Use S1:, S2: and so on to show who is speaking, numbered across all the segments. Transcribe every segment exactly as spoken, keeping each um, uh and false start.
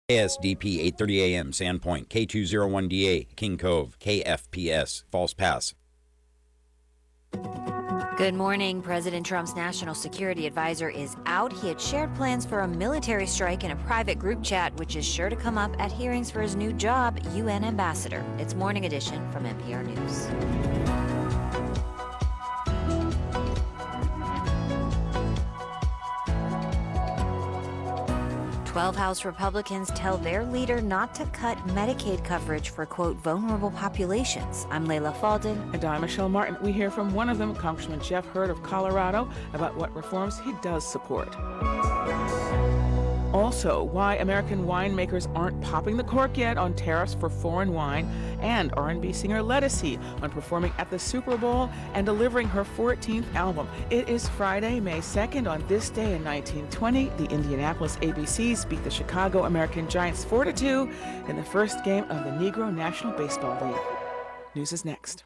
S1: K S D P eight thirty A M, Sandpoint, K two oh one D A, King Cove, K F P S, False Pass.
S2: Good morning. President Trump's national security advisor is out. He had shared plans for a military strike in a private group chat, which is sure to come up at hearings for his new job, U N ambassador. It's Morning Edition from N P R News. twelve House Republicans tell their leader not to cut Medicaid coverage for, quote, vulnerable populations. I'm Layla Falden.
S3: And I'm Michelle Martin. We hear from one of them, Congressman Jeff Hurd of Colorado, about what reforms he does support. Also, why American winemakers aren't popping the cork yet on tariffs for foreign wine, and R and B singer Ledisi on performing at the Super Bowl and delivering her fourteenth album. It is Friday, May second. On this day in nineteen twenty, the Indianapolis A B Cs beat the Chicago American Giants four to two in the first game of the Negro National Baseball League. News is next.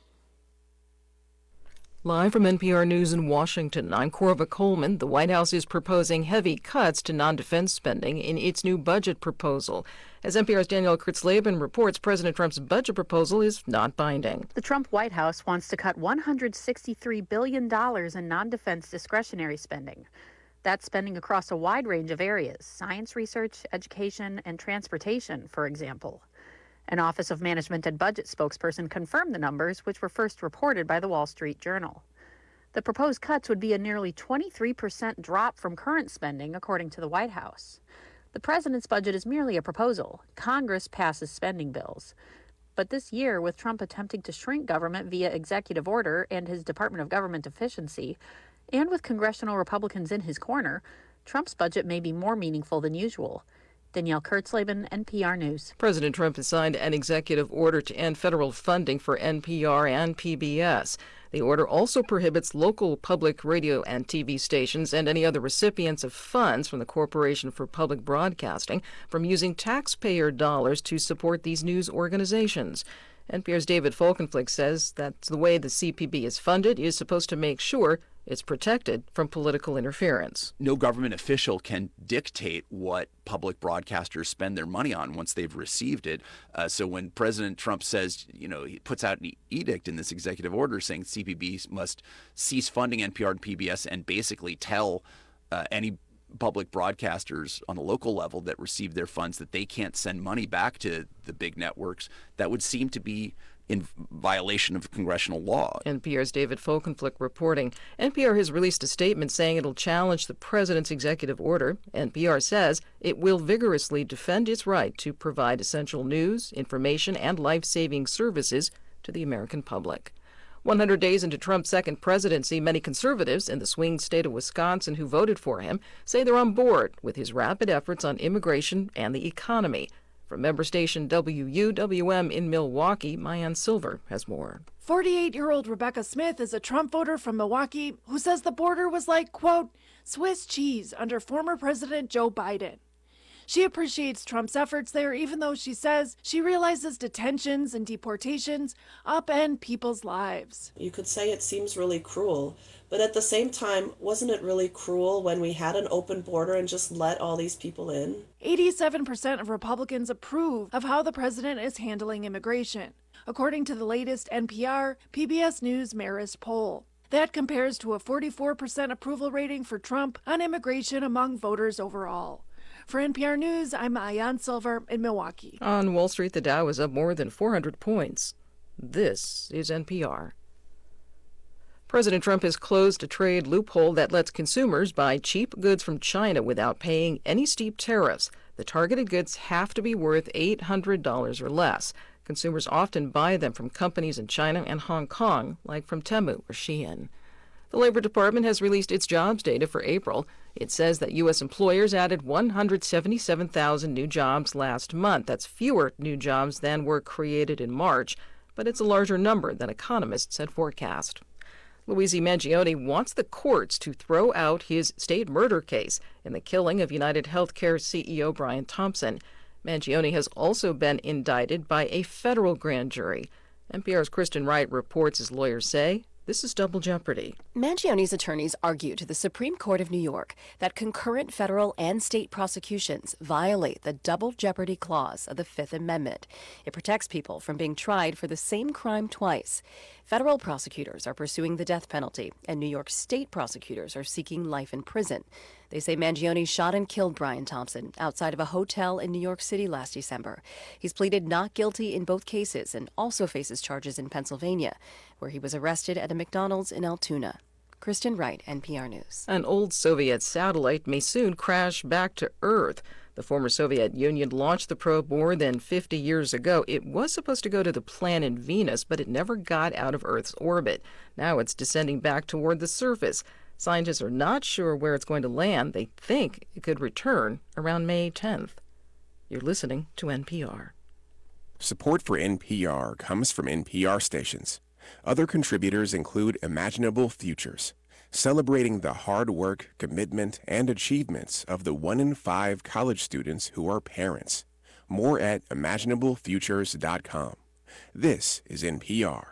S4: Live from N P R News in Washington, I'm Corva Coleman. The White House is proposing heavy cuts to non-defense spending in its new budget proposal. As N P R's Danielle Kurtzleben reports, President Trump's budget proposal is not binding.
S5: The Trump White House wants to cut one hundred sixty-three billion dollars in non-defense discretionary spending. That's spending across a wide range of areas: science research, education, and transportation, for example. An Office of Management and Budget spokesperson confirmed the numbers, which were first reported by the Wall Street Journal. The proposed cuts would be a nearly twenty-three percent drop from current spending, according to the White House. The president's budget is merely a proposal. Congress passes spending bills. But this year, with Trump attempting to shrink government via executive order and his Department of Government Efficiency, and with congressional Republicans in his corner, Trump's budget may be more meaningful than usual. Danielle Kurtzleben, N P R News.
S4: President Trump has signed an executive order to end federal funding for N P R and P B S. The order also prohibits local public radio and T V stations and any other recipients of funds from the Corporation for Public Broadcasting from using taxpayer dollars to support these news organizations. N P R's David Folkenflik says that the way the C P B is funded is supposed to make sure it's protected from political interference.
S6: No government official can dictate what public broadcasters spend their money on once they've received it. Uh, so when President Trump says, you know, he puts out an edict in this executive order saying C P B must cease funding N P R and P B S and basically tell uh, any public broadcasters on the local level that receive their funds that they can't send money back to the big networks, that would seem to be in violation of congressional law.
S4: N P R's David Folkenflik reporting. N P R has released a statement saying it'll challenge the president's executive order. N P R says it will vigorously defend its right to provide essential news, information, and life-saving services to the American public. one hundred days into Trump's second presidency, many conservatives in the swing state of Wisconsin who voted for him say they're on board with his rapid efforts on immigration and the economy. From member station W U W M in Milwaukee, Mayan Silver has more.
S7: forty-eight-year-old Rebecca Smith is a Trump voter from Milwaukee who says the border was like, quote, Swiss cheese under former President Joe Biden. She appreciates Trump's efforts there, even though she says she realizes detentions and deportations upend people's lives.
S8: You could say it seems really cruel, but at the same time, wasn't it really cruel when we had an open border and just let all these people in?
S7: eighty-seven percent of Republicans approve of how the president is handling immigration, according to the latest N P R P B S News Marist poll. That compares to a forty-four percent approval rating for Trump on immigration among voters overall. For N P R News, I'm Ayan Silver in Milwaukee.
S4: On Wall Street, the Dow is up more than four hundred points. This is N P R. President Trump has closed a trade loophole that lets consumers buy cheap goods from China without paying any steep tariffs. The targeted goods have to be worth eight hundred dollars or less. Consumers often buy them from companies in China and Hong Kong, like from Temu or Shein. The Labor Department has released its jobs data for April. It says that U S employers added one hundred seventy-seven thousand new jobs last month. That's fewer new jobs than were created in March, but it's a larger number than economists had forecast. Luigi Mangione wants the courts to throw out his state murder case in the killing of United Healthcare C E O Brian Thompson. Mangione has also been indicted by a federal grand jury. N P R's Kristen Wright reports his lawyers say This is Double Jeopardy.
S9: Mangioni's attorneys argue to the Supreme Court of New York that concurrent federal and state prosecutions violate the Double Jeopardy Clause of the Fifth Amendment. It protects people from being tried for the same crime twice. Federal prosecutors are pursuing the death penalty, and New York state prosecutors are seeking life in prison. They say Mangione shot and killed Brian Thompson outside of a hotel in New York City last December. He's pleaded not guilty in both cases and also faces charges in Pennsylvania, where he was arrested at a McDonald's in Altoona. Kristen Wright, N P R News.
S4: An old Soviet satellite may soon crash back to Earth. The former Soviet Union launched the probe more than fifty years ago. It was supposed to go to the planet Venus, but it never got out of Earth's orbit. Now it's descending back toward the surface. Scientists are not sure where it's going to land. They think it could return around May tenth. You're listening to N P R.
S10: Support for N P R comes from N P R stations. Other contributors include Imaginable Futures, celebrating the hard work, commitment, and achievements of the one in five college students who are parents. More at imaginable futures dot com. This is N P R.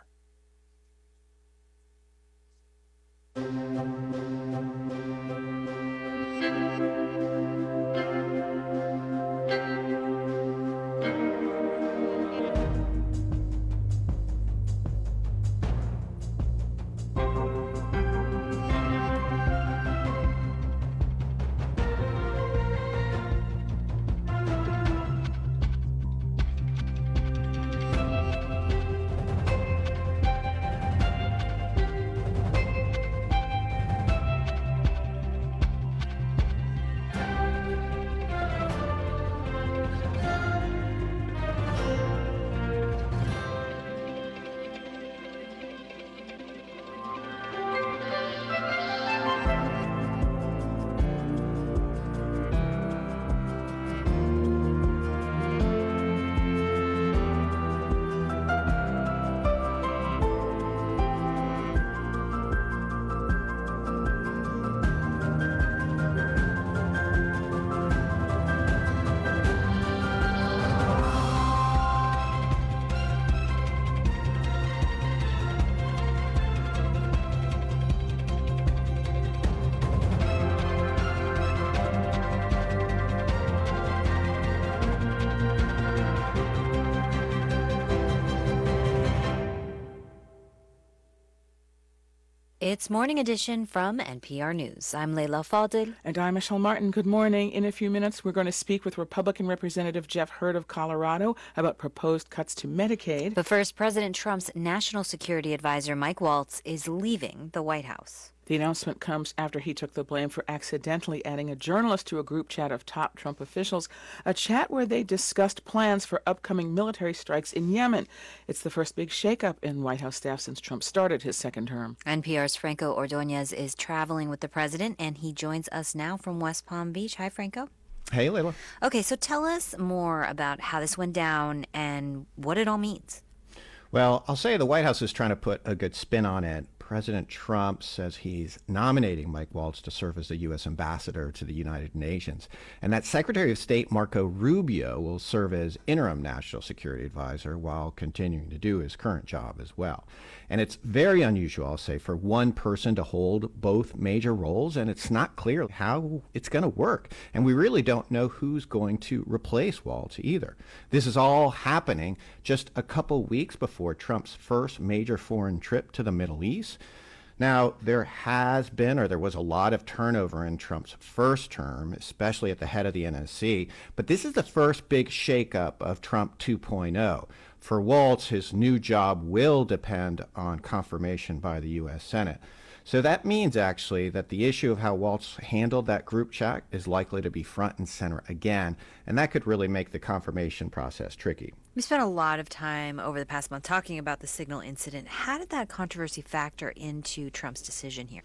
S2: It's Morning Edition from N P R News. I'm Leila Fadel.
S3: And I'm Michelle Martin. Good morning. In a few minutes, we're going to speak with Republican Representative Jeff Hurd of Colorado about proposed cuts to Medicaid.
S2: But first, President Trump's national security advisor, Mike Waltz, is leaving the White House.
S3: The announcement comes after he took the blame for accidentally adding a journalist to a group chat of top Trump officials, a chat where they discussed plans for upcoming military strikes in Yemen. It's the first big shakeup in White House staff since Trump started his second term.
S2: N P R's Franco Ordonez is traveling with the president, and he joins us now from West Palm Beach. Hi, Franco.
S11: Hey, Leila.
S2: Okay, so tell us more about how this went down and what it all means.
S11: Well, I'll say the White House is trying to put a good spin on it. President Trump says he's nominating Mike Waltz to serve as the U S ambassador to the United Nations, and that Secretary of State Marco Rubio will serve as interim national security advisor while continuing to do his current job as well. And it's very unusual, I'll say, for one person to hold both major roles, and it's not clear how it's going to work. And we really don't know who's going to replace Waltz either. This is all happening just a couple weeks before Trump's first major foreign trip to the Middle East. Now, there has been, or there was a lot of turnover in Trump's first term, especially at the head of the N S C, but this is the first big shakeup of Trump two point oh. For Waltz, his new job will depend on confirmation by the U S Senate. So that means, actually, that the issue of how Waltz handled that group chat is likely to be front and center again, and that could really make the confirmation process tricky.
S2: We spent a lot of time over the past month talking about the signal incident. How did that controversy factor into Trump's decision here?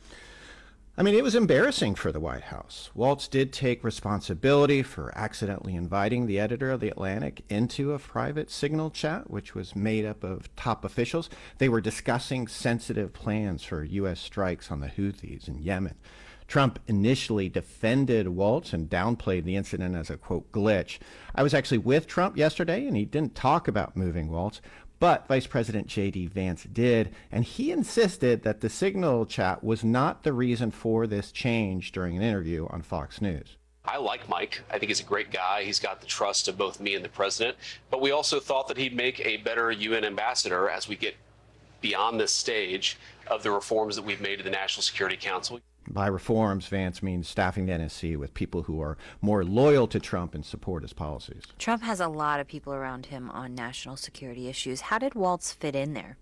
S11: I mean, it was embarrassing for the White House. Waltz did take responsibility for accidentally inviting the editor of The Atlantic into a private signal chat, which was made up of top officials. They were discussing sensitive plans for U S strikes on the Houthis in Yemen. Trump initially defended Waltz and downplayed the incident as a, quote, glitch. I was actually with Trump yesterday, and he didn't talk about moving Waltz, But Vice President J D. Vance did, and he insisted that the Signal chat was not the reason for this change during an interview on Fox News.
S12: I like Mike. I think he's a great guy. He's got the trust of both me and the president. But we also thought that he'd make a better U N ambassador as we get beyond this stage of the reforms that we've made to the National Security Council.
S11: By reforms, Vance means staffing the N S C with people who are more loyal to Trump and support his policies.
S2: Trump has a lot of people around him on national security issues. How did Waltz fit in there?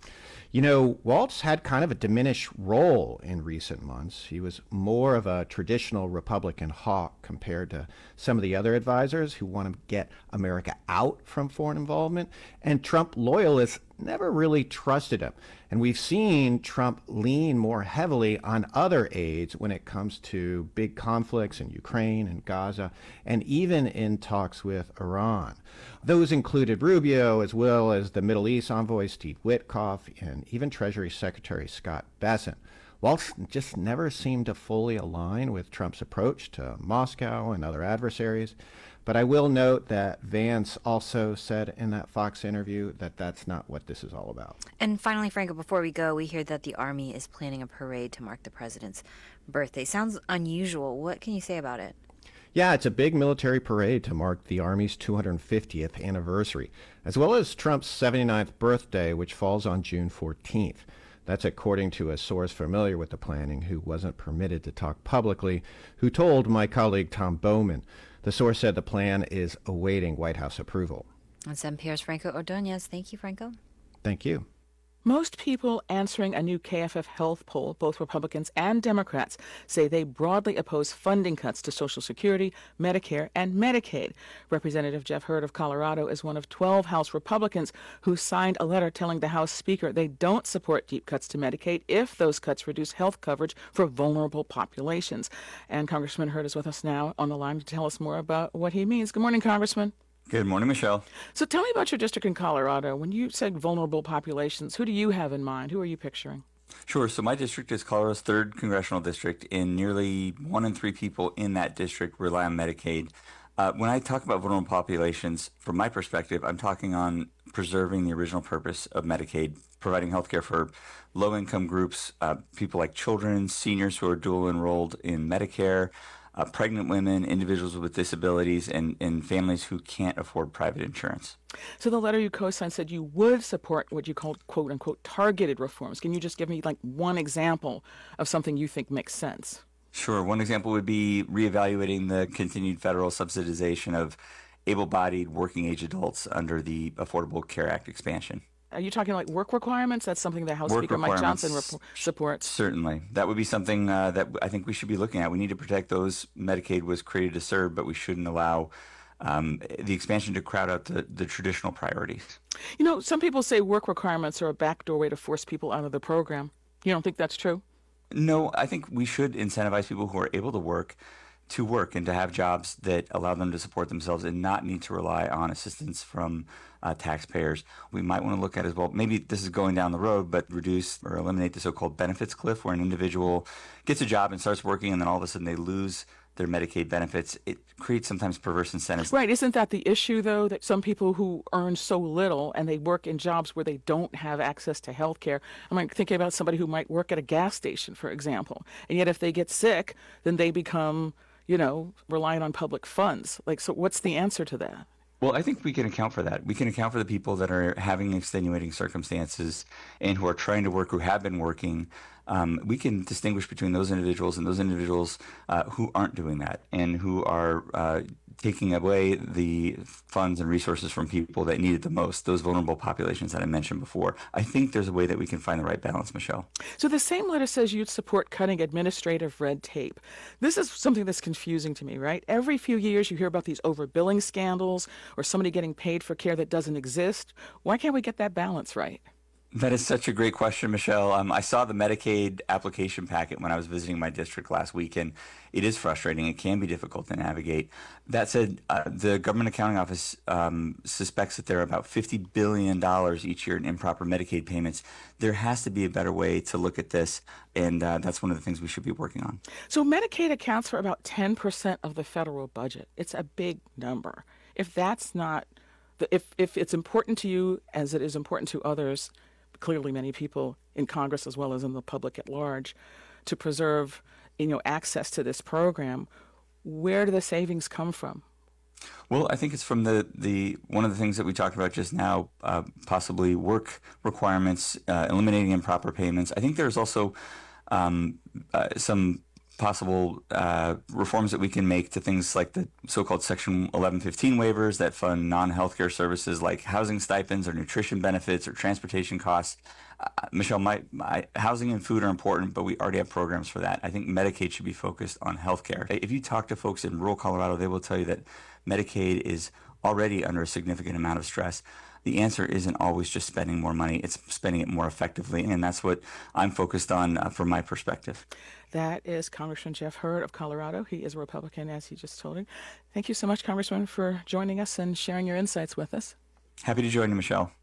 S11: You know, Waltz had kind of a diminished role in recent months. He was more of a traditional Republican hawk compared to some of the other advisors who want to get America out from foreign involvement. And Trump loyalists never really trusted him. And we've seen Trump lean more heavily on other aides when it comes to big conflicts in Ukraine and Gaza, and even in talks with Iran. Those included Rubio, as well as the Middle East envoy Steve Witkoff, and even Treasury Secretary Scott Bessent. Waltz just never seemed to fully align with Trump's approach to Moscow and other adversaries. But I will note that Vance also said in that Fox interview that that's not what this is all about.
S2: And finally, Franco, before we go, we hear that the Army is planning a parade to mark the president's birthday. Sounds unusual. What can you say about it?
S11: Yeah, it's a big military parade to mark the Army's two hundred fiftieth anniversary, as well as Trump's seventy-ninth birthday, which falls on June fourteenth. That's according to a source familiar with the planning who wasn't permitted to talk publicly, who told my colleague Tom Bowman. The source said the plan is awaiting White House approval.
S2: That's N P R's Franco Ordonez. Thank you, Franco.
S11: Thank you.
S3: Most people answering a new K F F health poll, both Republicans and Democrats, say they broadly oppose funding cuts to Social Security, Medicare, and Medicaid. Representative Jeff Hurd of Colorado is one of twelve House Republicans who signed a letter telling the House Speaker they don't support deep cuts to Medicaid if those cuts reduce health coverage for vulnerable populations. And Congressman Hurd is with us now on the line to tell us more about what he means. Good morning, Congressman.
S13: Good morning, Michelle.
S3: So tell me about your district in Colorado. When you said vulnerable populations, who do you have in mind? Who are you picturing?
S13: Sure. So my district is Colorado's third congressional district, and nearly one in three people in that district rely on Medicaid. Uh, when I talk about vulnerable populations, from my perspective, I'm talking on preserving the original purpose of Medicaid, providing health care for low-income groups, uh, people like children, seniors who are dual enrolled in Medicare, Uh, pregnant women, individuals with disabilities, and, and families who can't afford private insurance.
S3: So the letter you co-signed said you would support what you called quote-unquote targeted reforms. Can you just give me like one example of something you think makes sense?
S13: Sure. One example would be reevaluating the continued federal subsidization of able-bodied working-age adults under the Affordable Care Act expansion.
S3: Are you talking like work requirements? That's something that House
S13: Work
S3: Speaker Mike Johnson
S13: requirements,
S3: rep- supports.
S13: Certainly. That would be something uh, that I think we should be looking at. We need to protect those Medicaid was created to serve, but we shouldn't allow um, the expansion to crowd out the, the traditional priorities.
S3: You know, some people say work requirements are a backdoor way to force people out of the program. You don't think that's true?
S13: No, I think we should incentivize people who are able to work to work and to have jobs that allow them to support themselves and not need to rely on assistance from uh, taxpayers. We might want to look at as well, maybe this is going down the road, but reduce or eliminate the so-called benefits cliff, where an individual gets a job and starts working and then all of a sudden they lose their Medicaid benefits. It creates sometimes perverse incentives.
S3: Right. Isn't that the issue, though, that some people who earn so little and they work in jobs where they don't have access to health care? I'm like thinking about somebody who might work at a gas station, for example, and yet if they get sick, then they become, you know, relying on public funds. Like, so what's the answer to that?
S13: Well, I think we can account for that. We can account for the people that are having extenuating circumstances and who are trying to work, who have been working. Um, we can distinguish between those individuals and those individuals uh, who aren't doing that and who are uh, taking away the funds and resources from people that need it the most, those vulnerable populations that I mentioned before. I think there's a way that we can find the right balance, Michelle.
S3: So the same letter says you'd support cutting administrative red tape. This is something that's confusing to me, right? Every few years you hear about these overbilling scandals or somebody getting paid for care that doesn't exist. Why can't we get that balance right?
S13: That is such a great question, Michelle. Um, I saw the Medicaid application packet when I was visiting my district last week, and it is frustrating. It can be difficult to navigate. That said, uh, the Government Accounting Office um, suspects that there are about fifty billion dollars each year in improper Medicaid payments. There has to be a better way to look at this, and uh, that's one of the things we should be working on.
S3: So Medicaid accounts for about ten percent of the federal budget. It's a big number. If that's not if, if it's important to you, as it is important to others, clearly many people in Congress as well as in the public at large, to preserve, you know, access to this program, where do the savings come from?
S13: Well, I think it's from the, the one of the things that we talked about just now, uh, possibly work requirements, uh, eliminating improper payments. I think there's also um, uh, some possible uh, reforms that we can make to things like the so-called Section eleven fifteen waivers that fund non-healthcare services like housing stipends or nutrition benefits or transportation costs. Uh, Michelle, my, my housing and food are important, but we already have programs for that. I think Medicaid should be focused on healthcare. If you talk to folks in rural Colorado, they will tell you that Medicaid is already under a significant amount of stress. The answer isn't always just spending more money, it's spending it more effectively, and that's what I'm focused on uh, from my perspective.
S3: That is Congressman Jeff Hurd of Colorado. He is a Republican, as he just told you. Thank you so much, Congressman, for joining us and sharing your insights with us.
S13: Happy to join you, Michelle.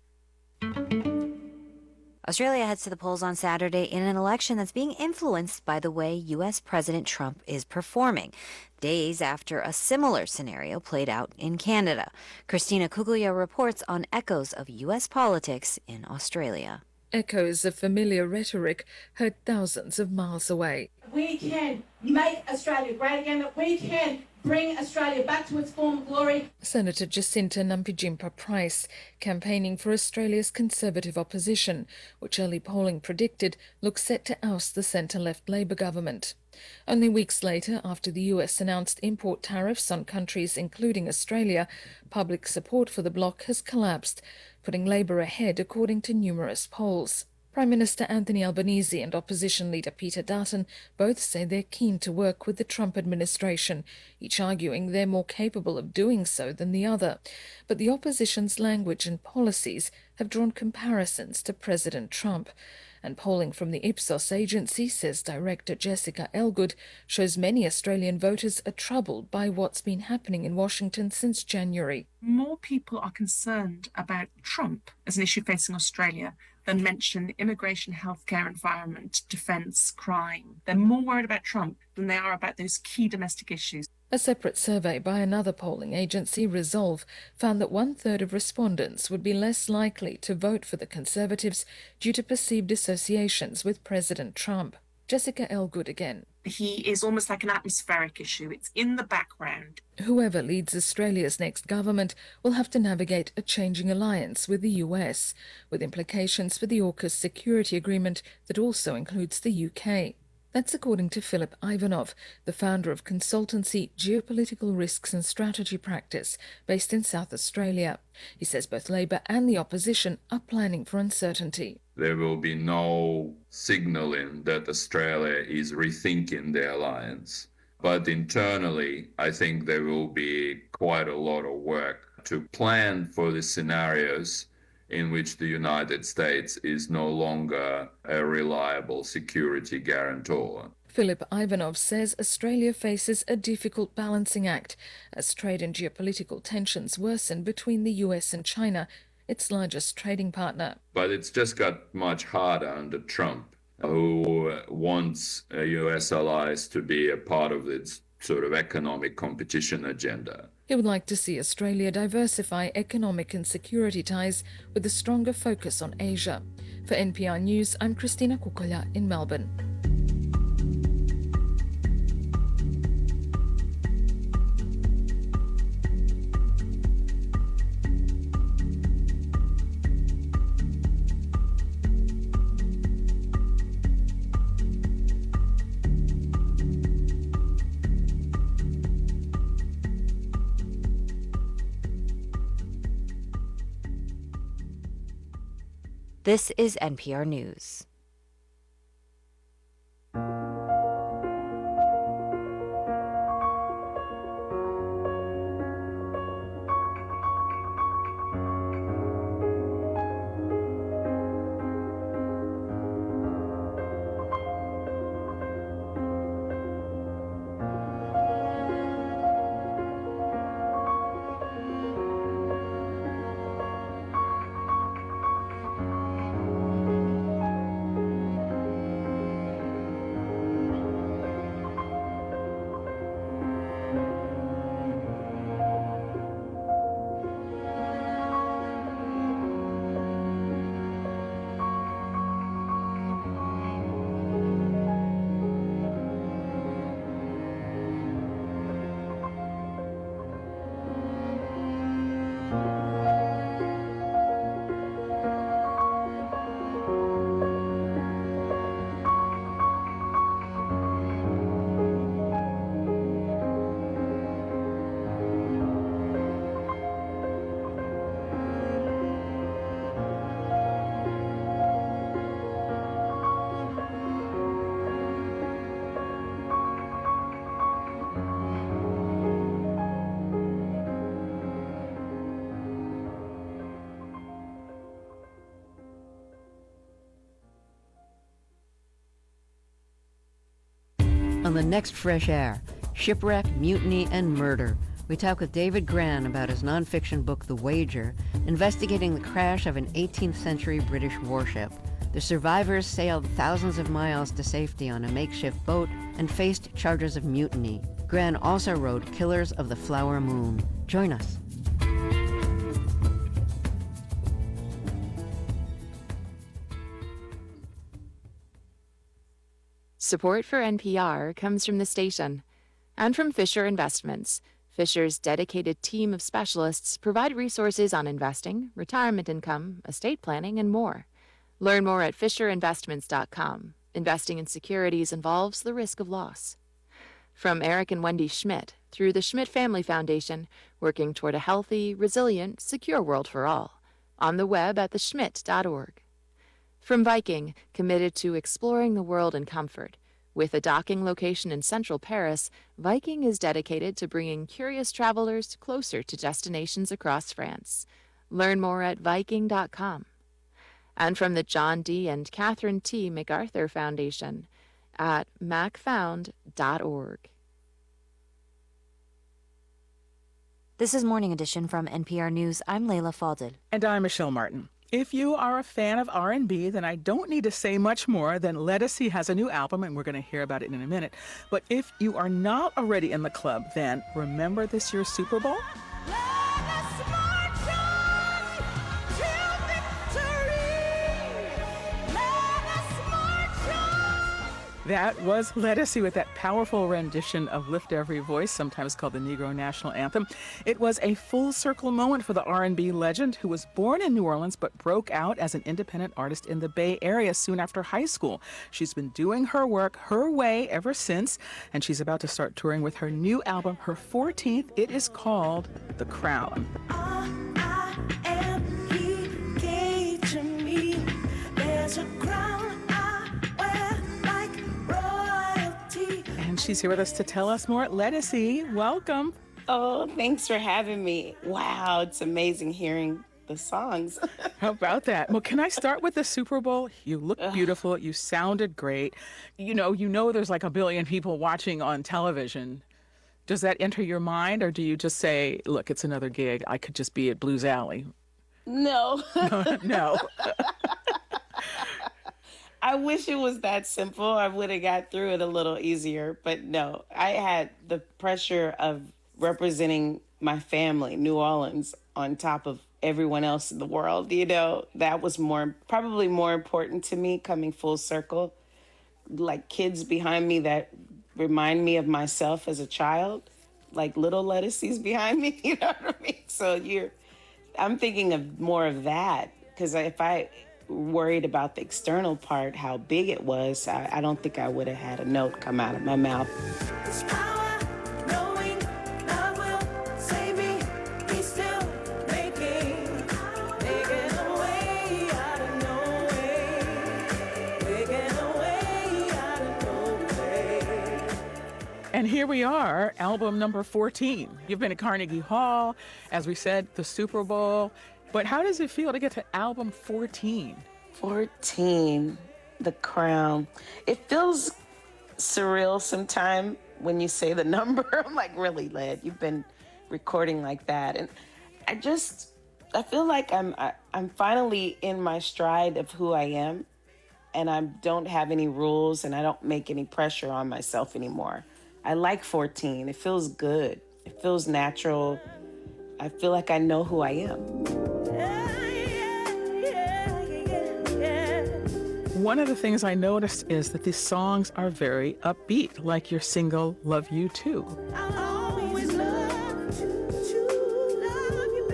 S2: Australia heads to the polls on Saturday in an election that's being influenced by the way U S. President Trump is performing, days after a similar scenario played out in Canada. Christina Kuglia reports on echoes of U S politics in Australia.
S14: Echoes of familiar rhetoric heard thousands of miles away.
S15: We can make Australia great again, that we can bring Australia back to its former glory.
S14: Senator Jacinta Nampijinpa Price campaigning for Australia's Conservative opposition, which early polling predicted looks set to oust the centre-left Labor government. Only weeks later, after the U S announced import tariffs on countries including Australia, public support for the bloc has collapsed, putting Labor ahead according to numerous polls. Prime Minister Anthony Albanese and opposition leader Peter Dutton both say they're keen to work with the Trump administration, each arguing they're more capable of doing so than the other. But the opposition's language and policies have drawn comparisons to President Trump. And polling from the Ipsos agency, says Director Jessica Elgood, shows many Australian voters are troubled by what's been happening in Washington since January.
S16: More people are concerned about Trump as an issue facing Australia than mention immigration, healthcare, environment, defence, crime. They're more worried about Trump than they are about those key domestic issues.
S14: A separate survey by another polling agency, Resolve, found that one-third of respondents would be less likely to vote for the Conservatives due to perceived associations with President Trump. Jessica Elgood again.
S16: He is almost like an atmospheric issue. It's in the background.
S14: Whoever leads Australia's next government will have to navigate a changing alliance with the U S, with implications for the AUKUS security agreement that also includes the U K. That's according to Philip Ivanov, the founder of consultancy Geopolitical Risks and Strategy Practice, based in South Australia. He says both Labor and the opposition are planning for uncertainty.
S17: There will be no signalling that Australia is rethinking the alliance. But internally, I think there will be quite a lot of work to plan for the scenarios in which the United States is no longer a reliable security guarantor.
S14: Philip Ivanov says Australia faces a difficult balancing act as trade and geopolitical tensions worsen between the U S and China, its largest trading partner.
S17: But it's just got much harder under Trump, who wants U S allies to be a part of its sort of economic competition agenda.
S14: He would like to see Australia diversify economic and security ties with a stronger focus on Asia. For N P R News, I'm Christina Kukolia in Melbourne.
S2: This is N P R News.
S18: On the next Fresh Air, shipwreck, mutiny, and murder, we talk with David Grann about his nonfiction book, The Wager, investigating the crash of an eighteenth century British warship. The survivors sailed thousands of miles to safety on a makeshift boat and faced charges of mutiny. Grann also wrote Killers of the Flower Moon. Join us.
S19: Support for N P R comes from the station and from Fisher Investments. Fisher's dedicated team of specialists provide resources on investing, retirement income, estate planning, and more. Learn more at fisher investments dot com. Investing in securities involves the risk of loss. From Eric and Wendy Schmidt, through the Schmidt Family Foundation, working toward a healthy, resilient, secure world for all. On the web at the schmidt dot org. From Viking, committed to exploring the world in comfort. With a docking location in central Paris, Viking is dedicated to bringing curious travelers closer to destinations across France. Learn more at viking dot com. And from the John D. and Catherine T. MacArthur Foundation at mac found dot org.
S2: This is Morning Edition from N P R News. I'm Layla Falded.
S3: And I'm Michelle Martin. If you are a fan of R and B, then I don't need to say much more than Ledisi has a new album, and we're going to hear about it in a minute. But if you are not already in the club, then remember this year's Super Bowl? That was Ledisi with that powerful rendition of Lift Every Voice, sometimes called the Negro National Anthem. It was a full-circle moment for the R and B legend who was born in New Orleans but broke out as an independent artist in the Bay Area soon after high school. She's been doing her work her way ever since, and she's about to start touring with her new album, her fourteenth. It is called The Crown. All I am, he gave to me. There's a crown. And she's here with us to tell us more. Ledisi, welcome.
S20: Oh, thanks for having me. Wow, it's amazing hearing the songs.
S3: How about that? Well, can I start with the Super Bowl? You look beautiful. You sounded great. You know, you know there's like a billion people watching on television. Does that enter your mind, or do you just say, look, it's another gig. I could just be at Blues Alley?
S20: No.
S3: No. no.
S20: I wish it was that simple. I would have got through it a little easier, but no. I had the pressure of representing my family, New Orleans, on top of everyone else in the world. You know, that was more, probably more important to me, coming full circle. Like kids behind me that remind me of myself as a child, like little Ledisi's behind me, you know what I mean? So you're, I'm thinking of more of that, because if I worried about the external part, how big it was, I, I don't think I would have had a note come out of my mouth.
S3: And here we are, album number fourteen. You've been at Carnegie Hall, as we said, the Super Bowl. But how does it feel to get to album fourteen?
S20: fourteen, The Crown. It feels surreal sometimes when you say the number. I'm like, really, Led? You've been recording like that. And I just, I feel like I'm, I, I'm finally in my stride of who I am. And I don't have any rules, and I don't make any pressure on myself anymore. I like fourteen. It feels good. It feels natural. I feel like I know who I am.
S3: One of the things I noticed is that these songs are very upbeat, like your single, Love You Too. I'll always love you, to love you,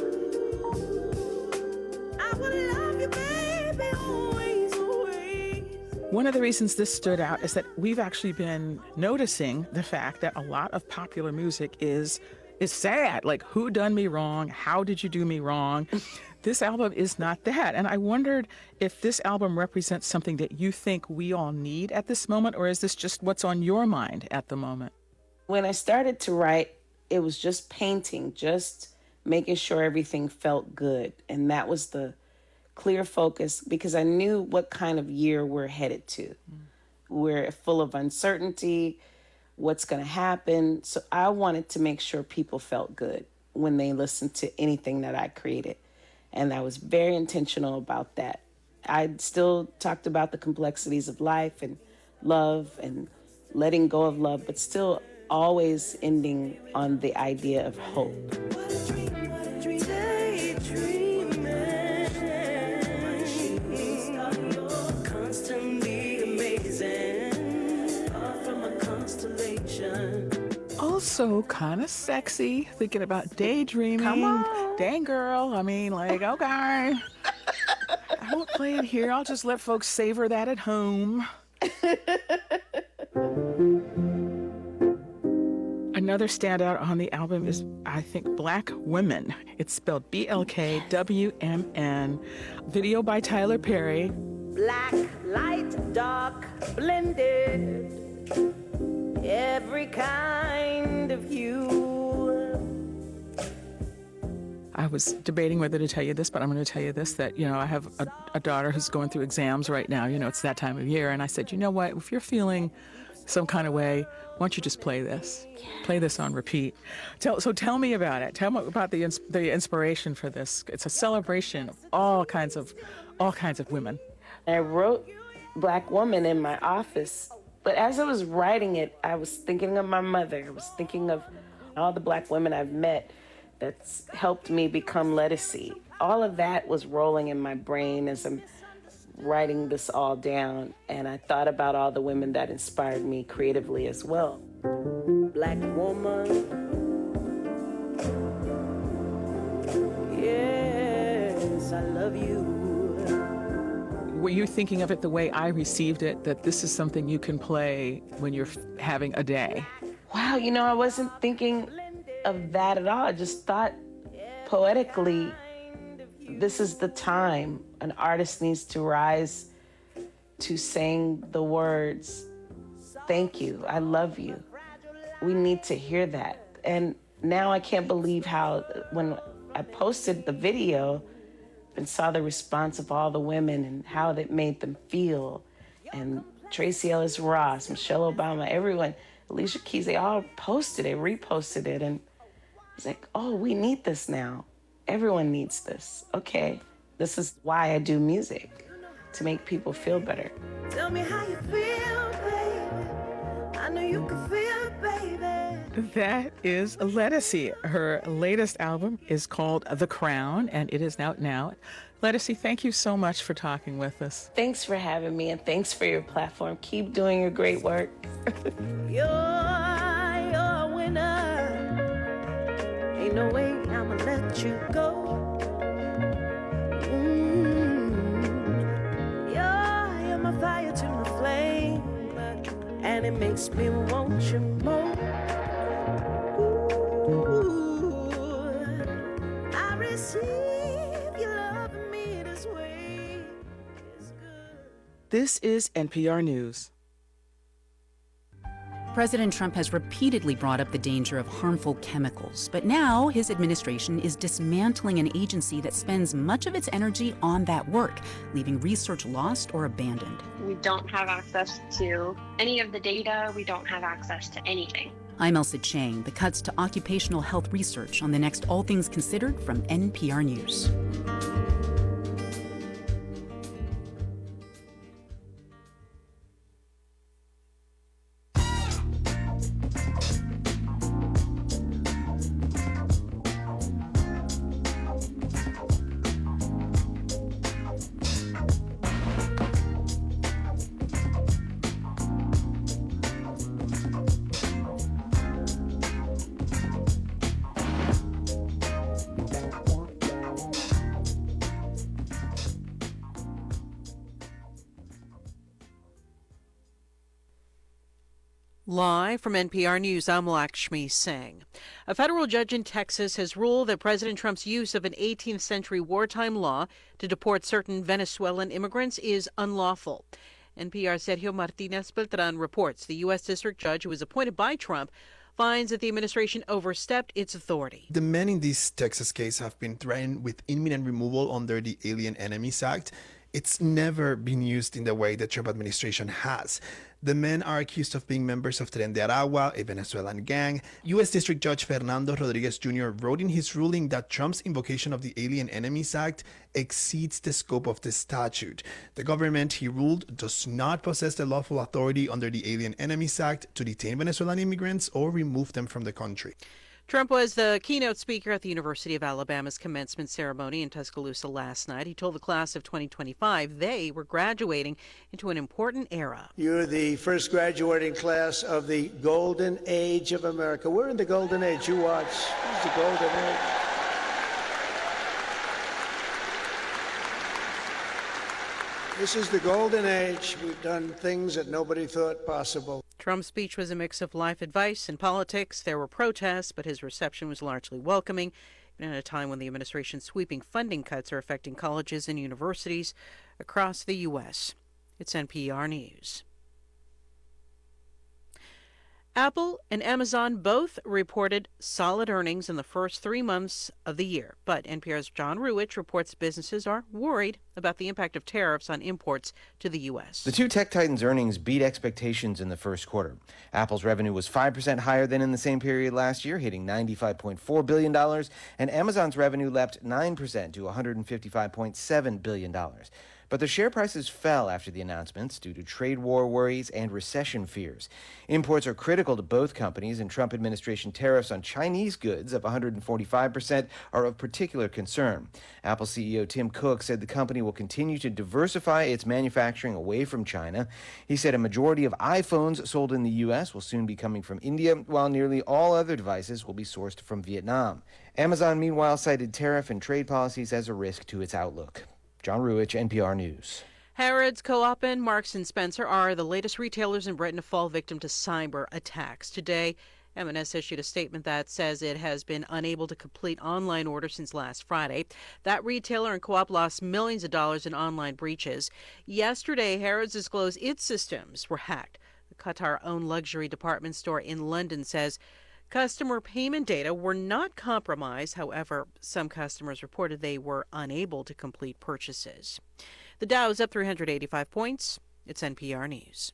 S3: baby. I will love you, baby, always, always. One of the reasons this stood out is that we've actually been noticing the fact that a lot of popular music is is sad. Like, who done me wrong? How did you do me wrong? This album is not that. And I wondered if this album represents something that you think we all need at this moment, or is this just what's on your mind at the moment?
S20: When I started to write, it was just painting, just making sure everything felt good. And that was the clear focus, because I knew what kind of year we're headed to. Mm. We're full of uncertainty, what's going to happen. So I wanted to make sure people felt good when they listened to anything that I created. And I was very intentional about that. I still talked about the complexities of life and love and letting go of love, but still always ending on the idea of hope.
S3: Also kind of sexy, thinking about daydreaming.
S20: Come on.
S3: Dang, girl. I mean, like, okay. I won't play it here. I'll just let folks savor that at home. Another standout on the album is, I think, Black Women. It's spelled B L K W M N. Video by Tyler Perry.
S21: Black, light, dark, blended. Every kind of hue.
S3: I was debating whether to tell you this, but I'm going to tell you this, that, you know, I have a, a daughter who's going through exams right now. You know, it's that time of year. And I said, you know what, if you're feeling some kind of way, why don't you just play this? Play this on repeat. Tell, so tell me about it. Tell me about the ins- the inspiration for this. It's a celebration of all kinds of, all kinds of women.
S20: I wrote Black Woman in my office. But as I was writing it, I was thinking of my mother. I was thinking of all the Black women I've met that's helped me become Lettucey. All of that was rolling in my brain as I'm writing this all down. And I thought about all the women that inspired me creatively as well.
S21: Black woman. Yes, I love you.
S3: Were you thinking of it the way I received it, that this is something you can play when you're f- having a day?
S20: Wow, you know, I wasn't thinking of that at all. I just thought poetically, this is the time an artist needs to rise to saying the words, thank you, I love you. We need to hear that. And now I can't believe how, when I posted the video and saw the response of all the women and how that made them feel. And Tracy Ellis Ross, Michelle Obama, everyone, Alicia Keys, they all posted it, reposted it. And it's like, oh, we need this now. Everyone needs this. Okay, this is why I do music, to make people feel better.
S21: Tell me how you feel, baby. I know you can feel, baby.
S3: That is Lettucey. Her latest album is called The Crown, and it is out now. Lettucey, thank you so much for talking with us.
S20: Thanks for having me, and thanks for your platform. Keep doing your great work.
S21: You're, you're a winner. Ain't no way I'ma let you go. Mm. You're, you're my fire to my flame, and it makes me want you more. I receive your love in me this way.
S3: This is N P R News.
S22: President Trump has repeatedly brought up the danger of harmful chemicals, but now his administration is dismantling an agency that spends much of its energy on that work, leaving research lost or abandoned.
S23: We don't have access to any of the data. We don't have access to anything.
S22: I'm Elsa Chang. The cuts to occupational health research on the next All Things Considered from N P R News.
S24: Live from N P R News, I'm Lakshmi Singh. A federal judge in Texas has ruled that President Trump's use of an eighteenth century wartime law to deport certain Venezuelan immigrants is unlawful. N P R's Sergio Martinez Beltran reports the U S District Judge who was appointed by Trump finds that the administration overstepped its authority.
S25: The men in this Texas case have been threatened with imminent removal under the Alien Enemies Act.
S1: It's never been used in the way the Trump administration has. The men are accused of being members of Tren de Aragua, a Venezuelan gang. U S District Judge Fernando Rodriguez Junior wrote in his ruling that Trump's invocation of the Alien Enemies Act exceeds the scope of the statute. The government, he ruled, does not possess the lawful authority under the Alien Enemies Act to detain Venezuelan immigrants or remove them from the country.
S24: Trump was the keynote speaker at the University of Alabama's commencement ceremony in Tuscaloosa last night. He told the class of twenty twenty-five they were graduating into an important era.
S5: You're the first graduating class of the golden age of America. We're in the golden age. You watch. This is the golden age. This is the golden age. We've done things that nobody thought possible.
S24: Trump's speech was a mix of life advice and politics. There were protests, but his reception was largely welcoming, even at a time when the administration's sweeping funding cuts are affecting colleges and universities across the U S. It's N P R News. Apple and Amazon both reported solid earnings in the first three months of the year. But N P R's John Ruwitch reports businesses are worried about the impact of tariffs on imports to the U S.
S6: The two tech titans' earnings beat expectations in the first quarter. Apple's revenue was five percent higher than in the same period last year, hitting ninety-five point four billion dollars, and Amazon's revenue leapt nine percent to one hundred fifty-five point seven billion dollars. But the share prices fell after the announcements due to trade war worries and recession fears. Imports are critical to both companies, and Trump administration tariffs on Chinese goods of one hundred forty-five percent are of particular concern. Apple C E O Tim Cook said the company will continue to diversify its manufacturing away from China. He said a majority of iPhones sold in the U S will soon be coming from India, while nearly all other devices will be sourced from Vietnam. Amazon, meanwhile, cited tariff and trade policies as a risk to its outlook. John Ruwitch, N P R News.
S24: Harrods, Co-op, and Marks and Spencer are the latest retailers in Britain to fall victim to cyber attacks. Today, M and S issued a statement that says it has been unable to complete online orders since last Friday. That retailer and Co-op lost millions of dollars in online breaches. Yesterday, Harrods disclosed its systems were hacked. The Qatar-owned luxury department store in London says customer payment data were not compromised. However, some customers reported they were unable to complete purchases. The Dow is up three hundred eighty-five points. It's N P R News.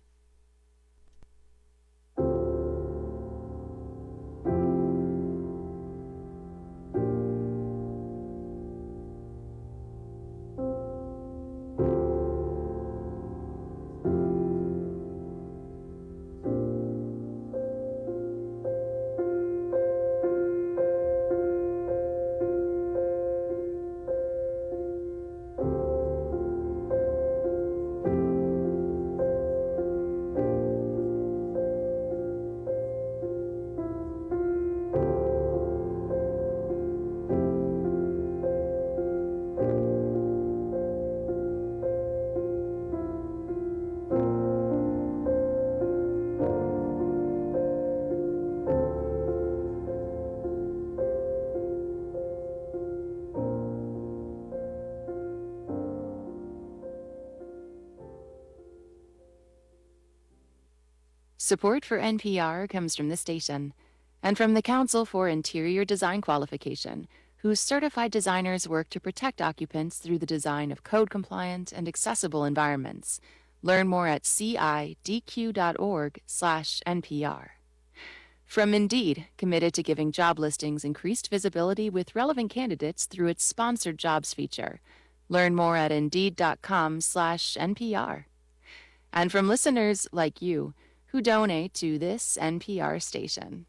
S19: Support for N P R comes from the station and from the Council for Interior Design Qualification, whose certified designers work to protect occupants through the design of code-compliant and accessible environments. Learn more at cidq.org slash NPR. From Indeed, committed to giving job listings increased visibility with relevant candidates through its sponsored jobs feature. Learn more at indeed.com slash NPR. And from listeners like you, who donate to this N P R station.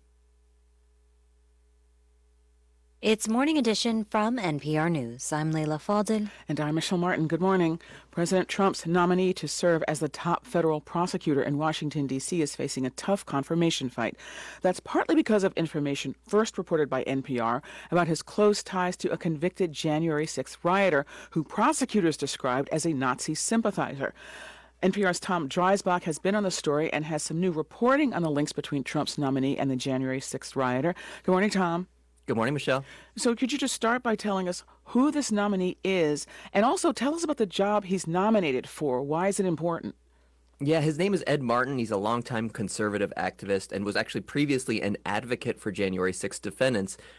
S2: It's Morning Edition from N P R News. I'm Leila Fadel.
S3: And I'm Michelle Martin. Good morning. President Trump's nominee to serve as the top federal prosecutor in Washington, D C is facing a tough confirmation fight. That's partly because of information first reported by N P R about his close ties to a convicted January sixth rioter who prosecutors described as a Nazi sympathizer. N P R's Tom Dreisbach has been on the story and has some new reporting on the links between Trump's nominee and the January sixth rioter. Good morning, Tom.
S8: Good morning, Michelle.
S3: So could you just start by telling us who this nominee is, and also tell us about the job he's nominated for? Why is it important?
S8: Yeah, his name is Ed Martin. He's a longtime conservative activist and was actually previously an advocate for January sixth defendants,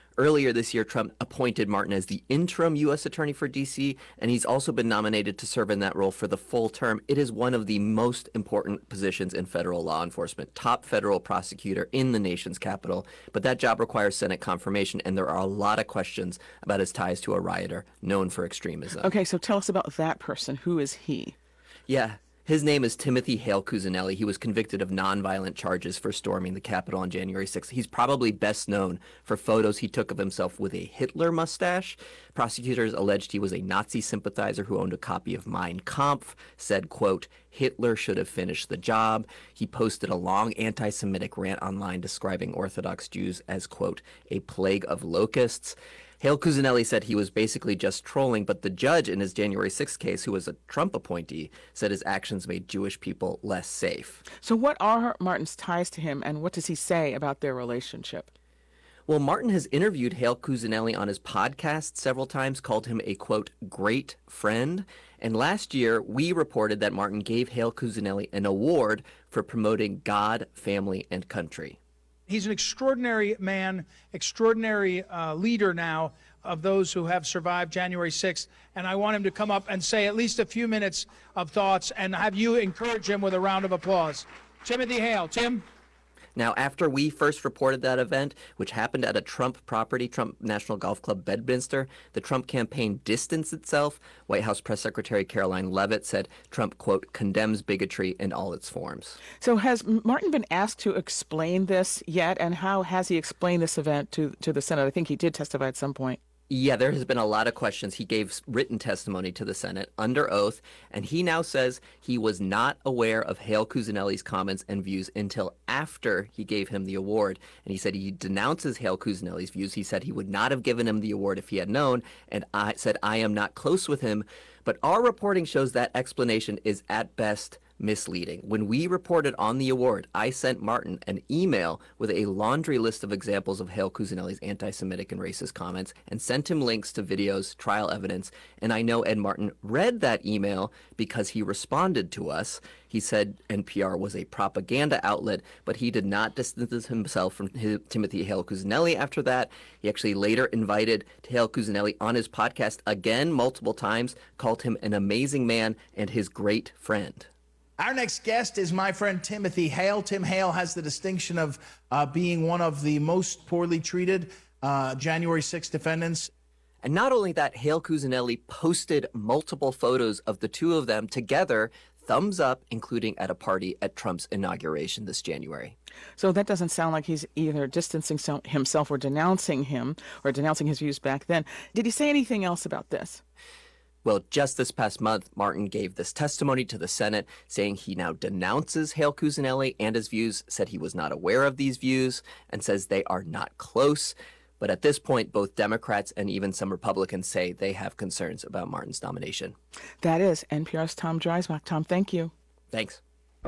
S8: Earlier this year, Trump appointed Martin as the interim U S attorney for D C, and he's also been nominated to serve in that role for the full term. It is one of the most important positions in federal law enforcement, top federal prosecutor in the nation's capital. But that job requires Senate confirmation, and there are a lot of questions about his ties to a rioter known for extremism.
S3: Okay, so tell us about that person. Who is he?
S8: Yeah. His name is Timothy Hale Cusinelli. He was convicted of nonviolent charges for storming the Capitol on January sixth. He's probably best known for photos he took of himself with a Hitler mustache. Prosecutors alleged he was a Nazi sympathizer who owned a copy of Mein Kampf, said, quote, Hitler should have finished the job. He posted a long anti-Semitic rant online describing Orthodox Jews as, quote, a plague of locusts. Hale Cusinelli said he was basically just trolling, but the judge in his January sixth case, who was a Trump appointee, said his actions made Jewish people less safe.
S3: So what are Martin's ties to him, and what does he say about their relationship?
S8: Well, Martin has interviewed Hale Cusinelli on his podcast several times, called him a, quote, great friend. And last year, we reported that Martin gave Hale Cusinelli an award for promoting God, family, and country.
S4: He's an extraordinary man, extraordinary uh, leader now of those who have survived January sixth. And I want him to come up and say at least a few minutes of thoughts and have you encourage him with a round of applause. Timothy Hale. Tim?
S8: Now, after we first reported that event, which happened at a Trump property, Trump National Golf Club Bedminster, the Trump campaign distanced itself. White House Press Secretary Caroline Leavitt said Trump, quote, condemns bigotry in all its forms.
S3: So has Martin been asked to explain this yet, and how has he explained this event to, to the Senate? I think he did testify at some point.
S8: Yeah, there has been a lot of questions. He gave written testimony to the Senate under oath, and he now says he was not aware of Hale Cusinelli's comments and views until after he gave him the award. And he said he denounces Hale Cusinelli's views. He said he would not have given him the award if he had known, and I said, I am not close with him. But our reporting shows that explanation is at best misleading. When we reported on the award, I sent Martin an email with a laundry list of examples of Hale Cusinelli's anti-Semitic and racist comments and sent him links to videos, trial evidence. And I know Ed Martin read that email because he responded to us. He said N P R was a propaganda outlet, but he did not distance himself from his, Timothy Hale Cusinelli after that. He actually later invited Hale Cusinelli on his podcast again multiple times, called him an amazing man and his great friend.
S7: Our next guest is my friend Timothy Hale. Tim Hale has the distinction of uh, being one of the most poorly treated uh, January sixth defendants.
S8: And not only that, Hale Cusinelli posted multiple photos of the two of them together, thumbs up, including at a party at Trump's inauguration this January.
S3: So that doesn't sound like he's either distancing himself or denouncing him or denouncing his views back then. Did he say anything else about this?
S8: Well, just this past month, Martin gave this testimony to the Senate, saying he now denounces Hale Cusinelli and his views, said he was not aware of these views, and says they are not close. But at this point, both Democrats and even some Republicans say they have concerns about Martin's nomination.
S3: That is N P R's Tom Dreisbach. Tom, thank you.
S8: Thanks.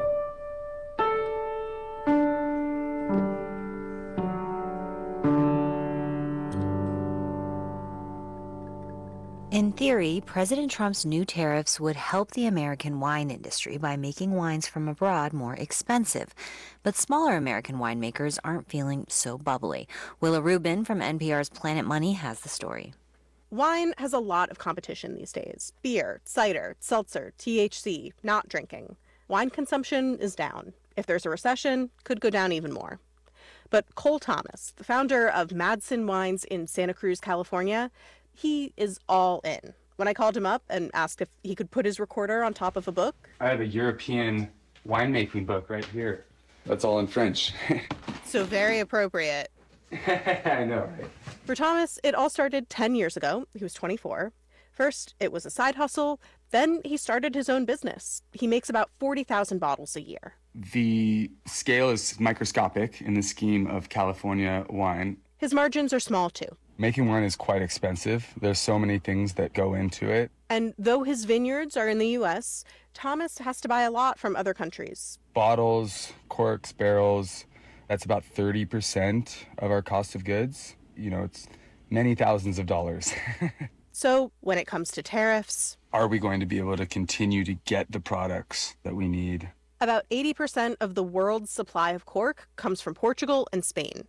S2: In theory, President Trump's new tariffs would help the American wine industry by making wines from abroad more expensive. But smaller American winemakers aren't feeling so bubbly. Willa Rubin from N P R's Planet Money has the story.
S9: Wine has a lot of competition these days. Beer, cider, seltzer, T H C, not drinking. Wine consumption is down. If there's a recession, could go down even more. But Cole Thomas, the founder of Madsen Wines in Santa Cruz, California, he is all in. When I called him up and asked if he could put his recorder on top of a book.
S10: I have a European winemaking book right here. That's all in French.
S9: So very appropriate.
S10: I know, right?
S9: For Thomas, it all started ten years ago. He was twenty-four. First, it was a side hustle. Then he started his own business. He makes about forty thousand bottles a year.
S10: The scale is microscopic in the scheme of California wine.
S9: His margins are small, too.
S10: Making wine is quite expensive. There's so many things that go into it.
S9: And though his vineyards are in the U S, Thomas has to buy a lot from other countries.
S10: Bottles, corks, barrels, that's about thirty percent of our cost of goods. You know, it's many thousands of dollars.
S9: So when it comes to tariffs,
S10: are we going to be able to continue to get the products that we need?
S9: About eighty percent of the world's supply of cork comes from Portugal and Spain.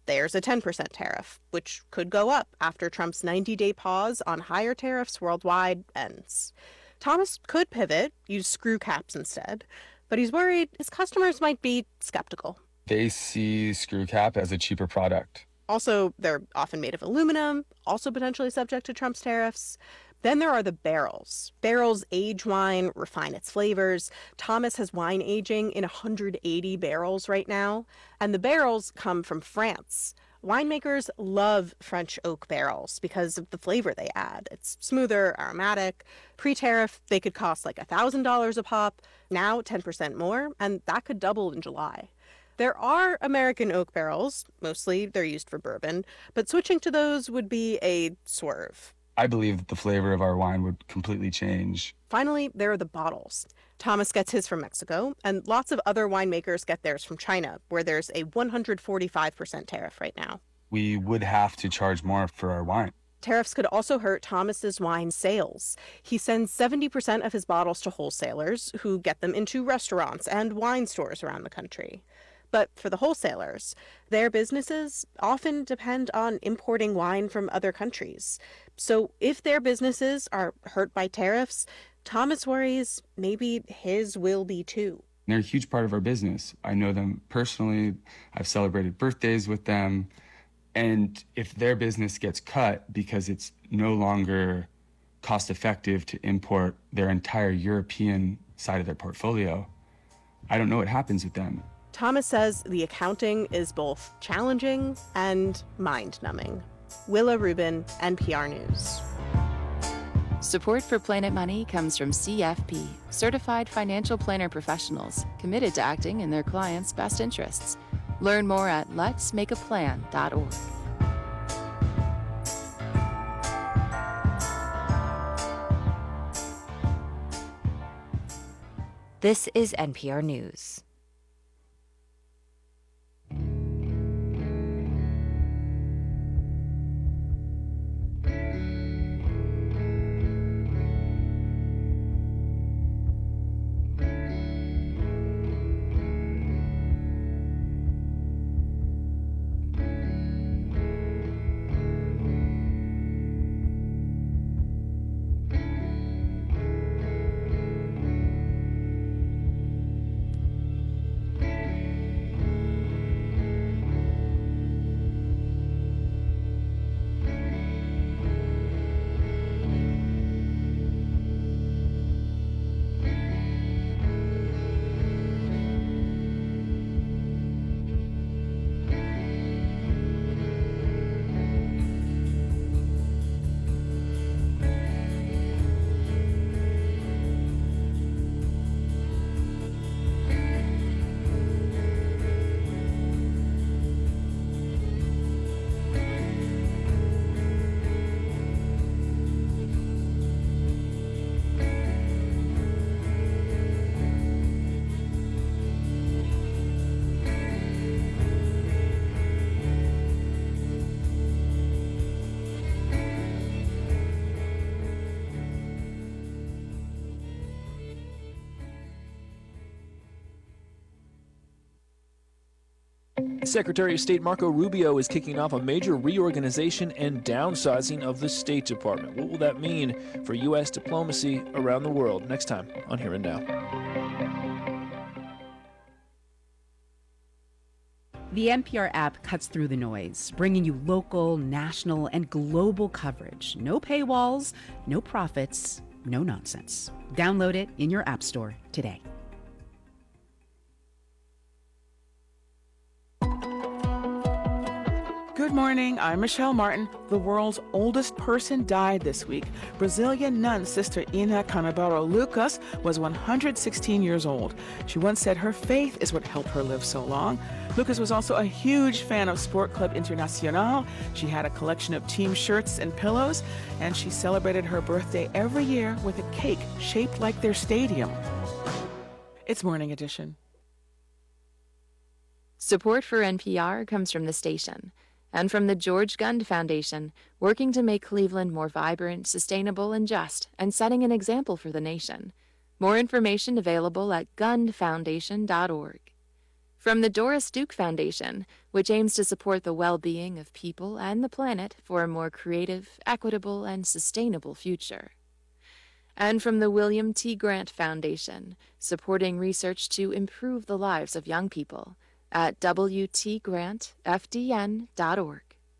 S9: there's a ten percent tariff, which could go up after Trump's ninety-day pause on higher tariffs worldwide ends. Thomas could pivot, use screw caps instead, but he's worried his customers might be skeptical.
S10: They see screw cap as a cheaper product.
S9: Also, they're often made of aluminum, also potentially subject to Trump's tariffs. Then there are the barrels. Barrels age wine, refine its flavors. Thomas has wine aging in one hundred eighty barrels right now, and the barrels come from France. Winemakers love French oak barrels because of the flavor they add. It's smoother, aromatic. Pre-tariff, they could cost like one thousand dollars a pop. Now, ten percent more, and that could double in July. There are American oak barrels. Mostly they're used for bourbon, but switching to those would be a swerve.
S10: I believe that the flavor of our wine would completely change.
S9: Finally, there are the bottles. Thomas gets his from Mexico, and lots of other winemakers get theirs from China, where there's a one hundred forty-five percent tariff right now.
S10: We would have to charge more for our wine.
S9: Tariffs could also hurt Thomas's wine sales. He sends seventy percent of his bottles to wholesalers, who get them into restaurants and wine stores around the country. But for the wholesalers, their businesses often depend on importing wine from other countries. So if their businesses are hurt by tariffs, Thomas worries maybe his will be too.
S10: They're a huge part of our business. I know them personally. I've celebrated birthdays with them. And if their business gets cut because it's no longer cost effective to import their entire European side of their portfolio, I don't know what happens with them.
S9: Thomas says the accounting is both challenging and mind-numbing. Willa Rubin, N P R News.
S19: Support for Planet Money comes from C F P, Certified Financial Planner Professionals, committed to acting in their clients' best interests. Learn more at lets make a plan dot org.
S2: This is N P R News.
S11: Secretary of State Marco Rubio is kicking off a major reorganization and downsizing of the State Department. What will that mean for U S diplomacy around the world? Next time on Here and Now.
S22: The N P R app cuts through the noise, bringing you local, national, and global coverage. No paywalls, no profits, no nonsense. Download it in your app store today.
S3: Good morning, I'm Michelle Martin. The world's oldest person died this week. Brazilian nun Sister Ina Canabaro Lucas was one hundred sixteen years old. She once said her faith is what helped her live so long. Lucas was also a huge fan of Sport Club Internacional. She had a collection of team shirts and pillows, and she celebrated her birthday every year with a cake shaped like their stadium. It's Morning Edition.
S19: Support for N P R comes from the station and from the George Gund Foundation, working to make Cleveland more vibrant, sustainable, and just, and setting an example for the nation. More information available at gund foundation dot org. From the Doris Duke Foundation, which aims to support the well-being of people and the planet for a more creative, equitable, and sustainable future. And from the William T. Grant Foundation, supporting research to improve the lives of young people at w t grant f d n dot org.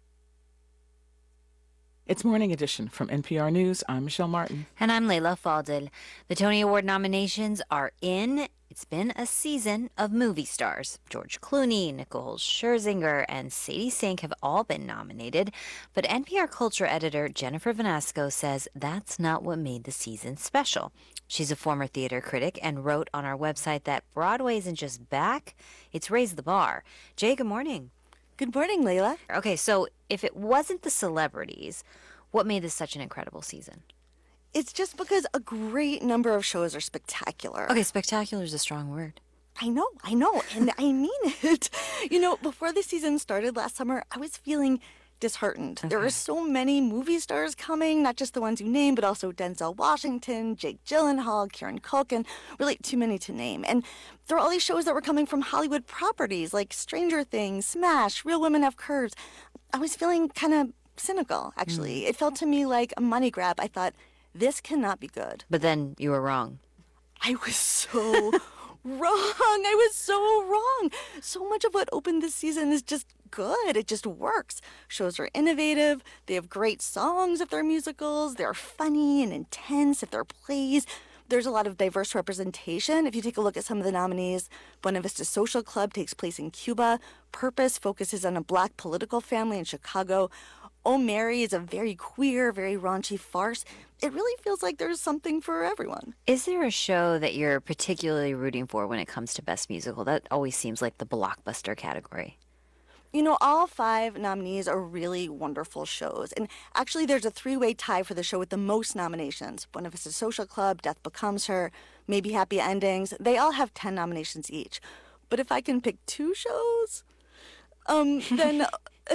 S3: It's Morning Edition from N P R News. I'm Michelle Martin.
S2: And I'm Layla Faldil. The Tony Award nominations are in. It's been a season of movie stars. George Clooney, Nicole Scherzinger, and Sadie Sink have all been nominated. But N P R culture editor Jennifer Vanasco says that's not what made the season special. She's a former theater critic and wrote on our website that Broadway isn't just back, it's raised the bar. Jay, good morning.
S12: Good morning, Layla.
S2: Okay, so if it wasn't the celebrities, what made this such an incredible season?
S12: It's just because a great number of shows are spectacular.
S2: Okay, spectacular is a strong word.
S12: I know, I know, and I mean it. You know, before the season started last summer, I was feeling disheartened. Okay. There were so many movie stars coming, not just the ones you named, but also Denzel Washington, Jake Gyllenhaal, Kieran Culkin, really too many to name. And there were all these shows that were coming from Hollywood properties like Stranger Things, Smash, Real Women Have Curves. I was feeling kind of cynical, actually. Mm. It felt to me like a money grab. I thought, this cannot be good.
S2: But then you were wrong.
S12: I was so wrong. I was so wrong. So much of what opened this season is just good. It just works. Shows are innovative. They have great songs if they're musicals. They're funny and intense if they're plays. There's a lot of diverse representation. If you take a look at some of the nominees, Buena Vista Social Club takes place in Cuba. Purpose focuses on a black political family in Chicago. Oh, Mary is a very queer, very raunchy farce. It really feels like there's something for everyone.
S2: Is there a show that you're particularly rooting for when it comes to Best Musical? That always seems like the blockbuster category.
S12: You know, all five nominees are really wonderful shows. And actually, there's a three-way tie for the show with the most nominations. Buena Vista Social Club, Death Becomes Her, Maybe Happy Endings. They all have ten nominations each. But if I can pick two shows, um, then...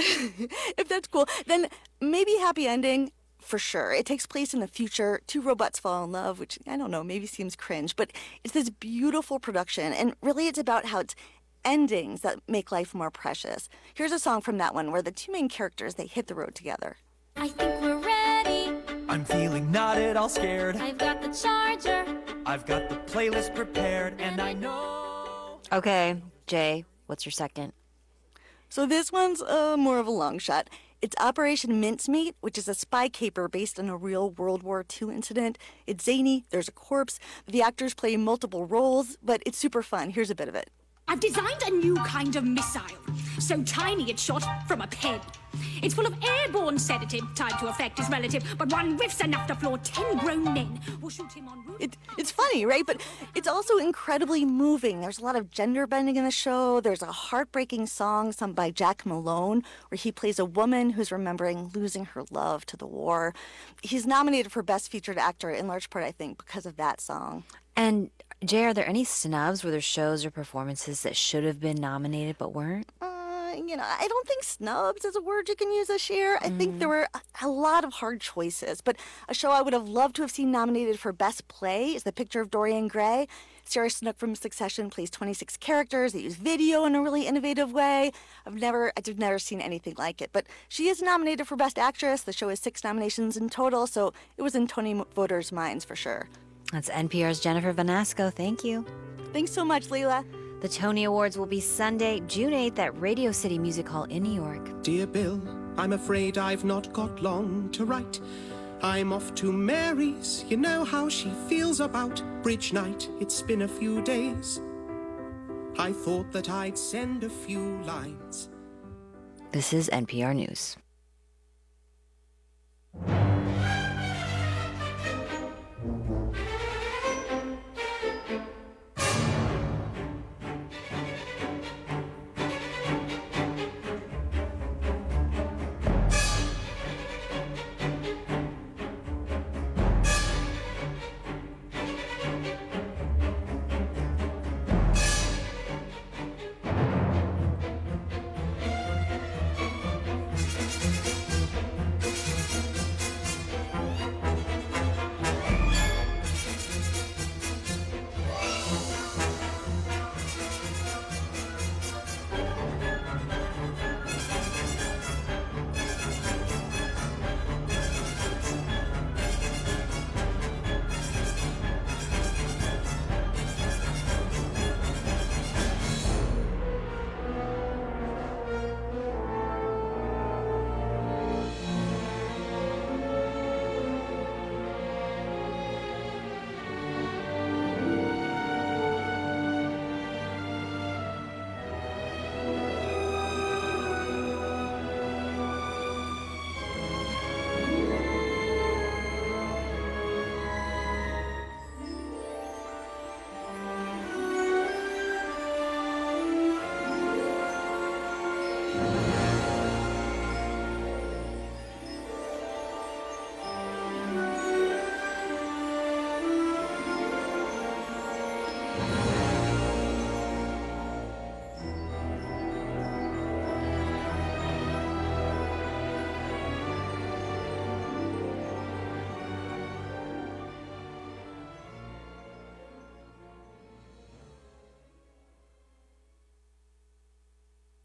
S12: if that's cool, then maybe Happy Ending, for sure. It takes place in the future. Two robots fall in love, which, I don't know, maybe seems cringe, but it's this beautiful production, and really it's about how it's endings that make life more precious. Here's a song from that one where the two main characters, they hit the road together.
S13: I think we're ready.
S15: I'm feeling not at all scared.
S13: I've got the charger.
S15: I've got the playlist prepared, and I know...
S2: Okay, Jay, what's your second?
S12: So this one's uh, more of a long shot. It's Operation Mincemeat, which is a spy caper based on a real World War Two incident. It's zany, there's a corpse, the actors play multiple roles, but it's super fun. Here's a bit of it.
S13: I've designed a new kind of missile, so tiny it's shot from a pen. It's full of airborne sedative. Time to effect is relative, but one whiff's enough to floor ten grown men. We'll shoot him on...
S12: It, it's funny, right? But it's also incredibly moving. There's a lot of gender bending in the show. There's a heartbreaking song sung by Jack Malone, where he plays a woman who's remembering losing her love to the war. He's nominated for Best Featured Actor, in large part, I think, because of that song.
S2: And, Jay, are there any snubs where there's shows or performances that should have been nominated but weren't?
S12: Uh, you know, I don't think snubs is a word you can use this year. I mm. think there were a, a lot of hard choices, but a show I would have loved to have seen nominated for Best Play is The Picture of Dorian Gray. Sarah Snook from Succession plays twenty-six characters. They use video in a really innovative way. I've never, I've never seen anything like it, but she is nominated for Best Actress. The show has six nominations in total, so it was in Tony voters' minds for sure.
S2: That's N P R's Jennifer Vanasco. Thank you.
S12: Thanks so much, Leila.
S2: The Tony Awards will be Sunday, June eighth at Radio City Music Hall in New York.
S16: Dear Bill, I'm afraid I've not got long to write. I'm off to Mary's, you know how she feels about bridge night. It's been a few days. I thought that I'd send a few lines.
S2: This is N P R News.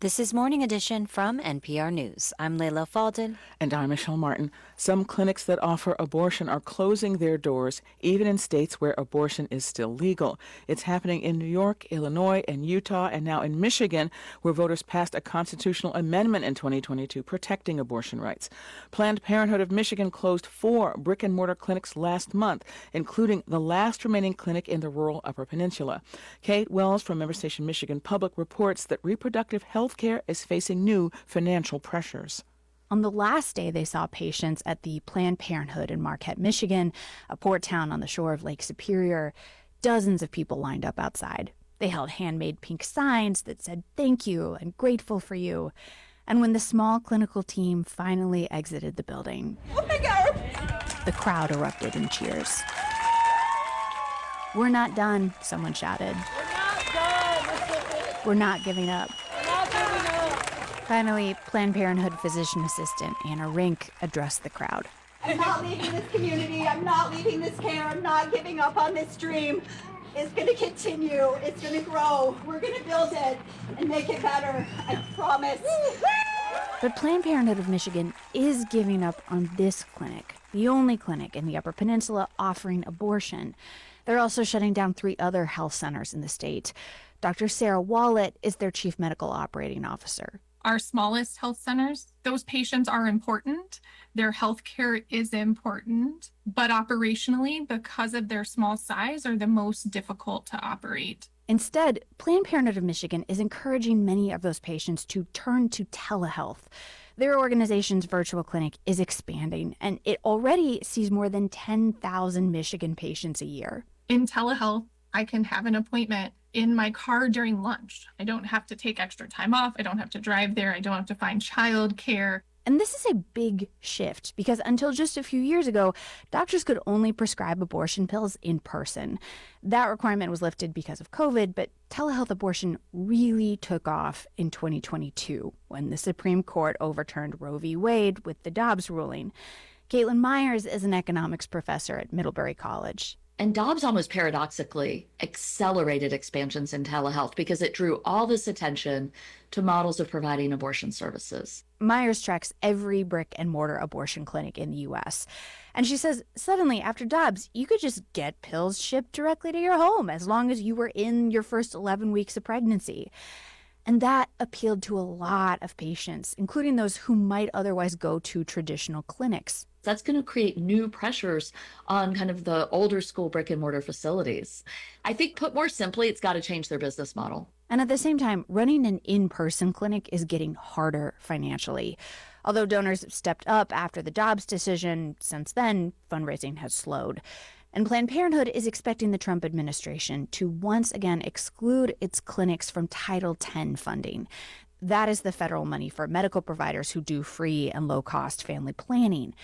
S2: This is Morning Edition from N P R News. I'm Layla Faldin.
S3: And I'm Michelle Martin. Some clinics that offer abortion are closing their doors, even in states where abortion is still legal. It's happening in New York, Illinois, and Utah, and now in Michigan, where voters passed a constitutional amendment in twenty twenty-two protecting abortion rights. Planned Parenthood of Michigan closed four brick-and-mortar clinics last month, including the last remaining clinic in the rural Upper Peninsula. Kate Wells from Member Station Michigan Public reports that reproductive health care is facing new financial pressures.
S14: On the last day, they saw patients at the Planned Parenthood in Marquette, Michigan, a port town on the shore of Lake Superior. Dozens of people lined up outside. They held handmade pink signs that said thank you and grateful for you. And when the small clinical team finally exited the building, oh my God, the crowd erupted in cheers. "We're not done," someone shouted. "We're not giving up." Finally, Planned Parenthood physician assistant Anna Rink addressed the crowd.
S17: I'm not leaving this community. I'm not leaving this care. I'm not giving up on this dream. It's going to continue. It's going to grow. We're going to build it and make it better. I promise.
S14: But Planned Parenthood of Michigan is giving up on this clinic, the only clinic in the Upper Peninsula offering abortion. They're also shutting down three other health centers in the state. Doctor Sarah Wallet is their chief medical operating officer.
S18: Our smallest health centers, those patients are important. Their health care is important, but operationally, because of their small size, are the most difficult to operate.
S14: Instead, Planned Parenthood of Michigan is encouraging many of those patients to turn to telehealth. Their organization's virtual clinic is expanding, and it already sees more than ten thousand Michigan patients a year.
S18: In telehealth, I can have an appointment in my car during lunch. I don't have to take extra time off. I don't have to drive there. I don't have to find childcare.
S14: And this is a big shift because until just a few years ago, doctors could only prescribe abortion pills in person. That requirement was lifted because of COVID, but telehealth abortion really took off in twenty twenty-two when the Supreme Court overturned Roe v. Wade with the Dobbs ruling. Caitlin Myers is an economics professor at Middlebury College.
S20: And Dobbs almost paradoxically accelerated expansions in telehealth because it drew all this attention to models of providing abortion services.
S14: Myers tracks every brick and mortar abortion clinic in the U S. And she says suddenly after Dobbs, you could just get pills shipped directly to your home as long as you were in your first eleven weeks of pregnancy. And that appealed to a lot of patients, including those who might otherwise go to traditional clinics.
S20: That's going to create new pressures on kind of the older school brick and mortar facilities. I think put more simply, it's got to change their business model.
S14: And at the same time, running an in-person clinic is getting harder financially. Although donors stepped up after the Dobbs decision, since then, fundraising has slowed. And Planned Parenthood is expecting the Trump administration to once again exclude its clinics from Title ten funding. That is the federal money for medical providers who do free and low-cost family planning.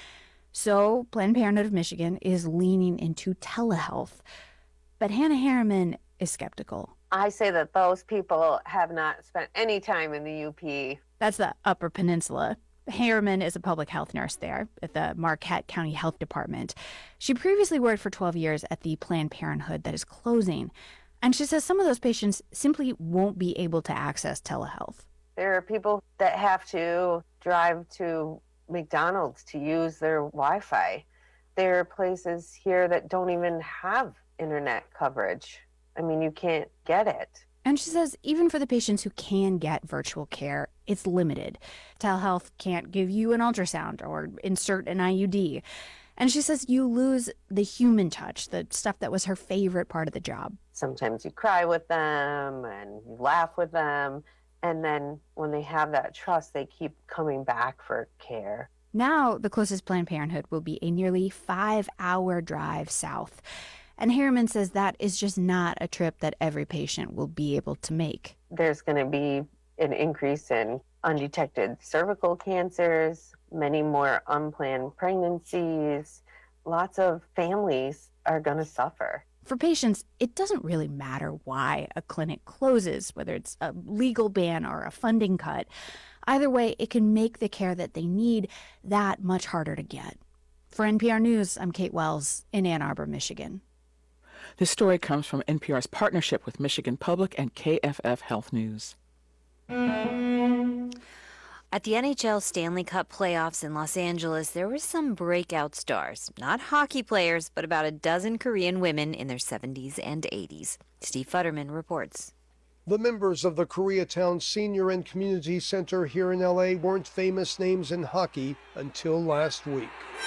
S14: So Planned Parenthood of Michigan is leaning into telehealth. But Hannah Harriman is skeptical.
S25: I say that those people have not spent any time in the U P.
S14: That's the Upper Peninsula. Harriman is a public health nurse there at the Marquette County Health Department. She previously worked for twelve years at the Planned Parenthood that is closing. And she says some of those patients simply won't be able to access telehealth.
S25: There are people that have to drive to McDonald's to use their Wi-Fi. There are places here that don't even have internet coverage. I mean, you can't get it.
S14: And she says even for the patients who can get virtual care, it's limited. Telehealth can't give you an ultrasound or insert an I U D. And she says you lose the human touch, the stuff that was her favorite part of the job.
S25: Sometimes you cry with them and you laugh with them. And then when they have that trust, they keep coming back for care.
S14: Now, the closest Planned Parenthood will be a nearly five-hour drive south. And Harriman says that is just not a trip that every patient will be able to make.
S25: There's going to be an increase in undetected cervical cancers, many more unplanned pregnancies. Lots of families are going to suffer.
S14: For patients, it doesn't really matter why a clinic closes, whether it's a legal ban or a funding cut. Either way, it can make the care that they need that much harder to get. For N P R News, I'm Kate Wells in Ann Arbor, Michigan.
S3: This story comes from N P R's partnership with Michigan Public and K F F Health News.
S2: At the N H L Stanley Cup playoffs in Los Angeles, there were some breakout stars. Not hockey players, but about a dozen Korean women in their seventies and eighties. Steve Futterman reports.
S1: The members of the Koreatown Senior and Community Center here in L A weren't famous names in hockey until last week.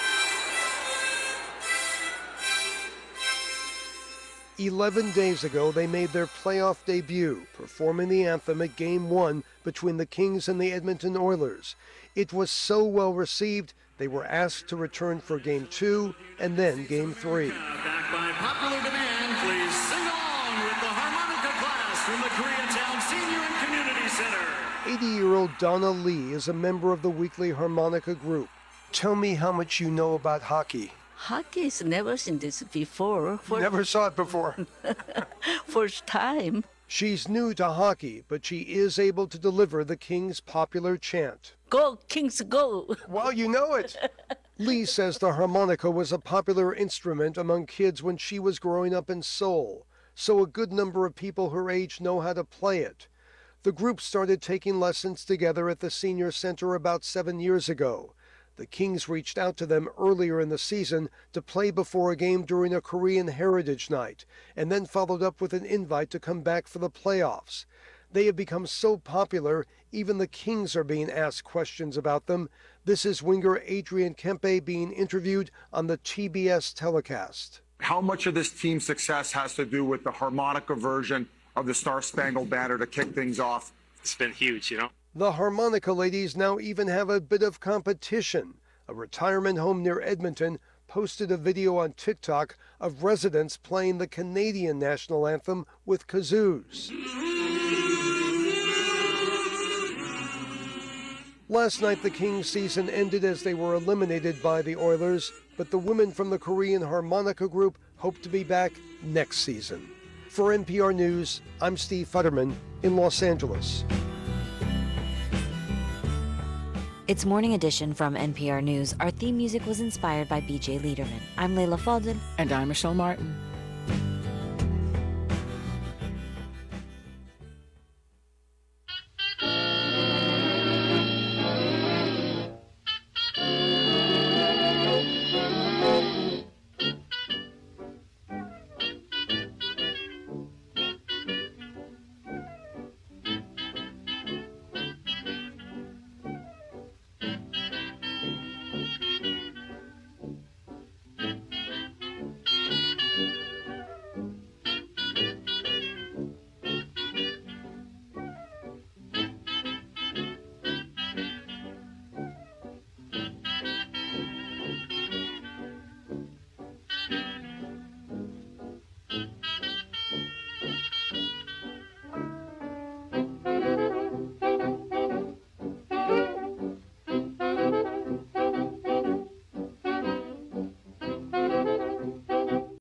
S1: Eleven days ago, they made their playoff debut, performing the anthem at Game One between the Kings and the Edmonton Oilers. It was so well received, they were asked to return for Game Two and then Game Three.
S5: Back by popular demand, please sing along with the harmonica class from the Koreatown Senior and Community Center.
S1: eighty-year-old Donna Lee is a member of the weekly harmonica group. Tell me how much you know about hockey.
S6: Hockey's never seen this before. For
S1: Never saw it before.
S6: First time.
S1: She's new to hockey, but she is able to deliver the Kings' popular chant.
S6: Go, Kings, go!
S1: Well, you know it. Lee says the harmonica was a popular instrument among kids when she was growing up in Seoul, so a good number of people her age know how to play it. The group started taking lessons together at the Senior Center about seven years ago. The Kings reached out to them earlier in the season to play before a game during a Korean Heritage Night, and then followed up with an invite to come back for the playoffs. They have become so popular, even the Kings are being asked questions about them. This is winger Adrian Kempe being interviewed on the T B S telecast.
S21: How much of this team's success has to do with the harmonica version of the Star Spangled Banner to kick things off?
S23: It's been huge, you know?
S1: The harmonica ladies now even have a bit of competition. A retirement home near Edmonton posted a video on TikTok of residents playing the Canadian national anthem with kazoos. Last night, the Kings season ended as they were eliminated by the Oilers, but the women from the Korean harmonica group hope to be back next season. For N P R News, I'm Steve Futterman in Los Angeles.
S2: It's Morning Edition from N P R News. Our theme music was inspired by B J Liederman. I'm Layla Faldin.
S3: And I'm Michelle Martin.